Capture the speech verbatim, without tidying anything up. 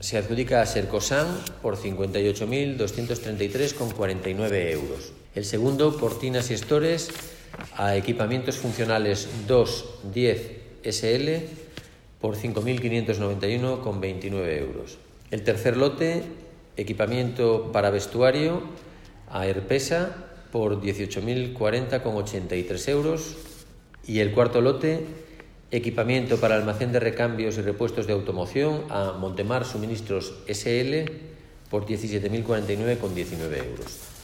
Se adjudica a Sercosan por cincuenta y ocho mil doscientos treinta y tres coma cuarenta y nueve euros. El segundo, por Tinas y Stores, a Equipamientos Funcionales dos diez S L por cinco mil quinientos noventa y uno coma veintinueve euros. El tercer lote, equipamiento para vestuario, a Herpesa por dieciocho mil cuarenta coma ochenta y tres euros. Y el cuarto lote, equipamiento para almacén de recambios y repuestos de automoción, a Montemar Suministros S L por diecisiete mil cuarenta y nueve coma diecinueve euros.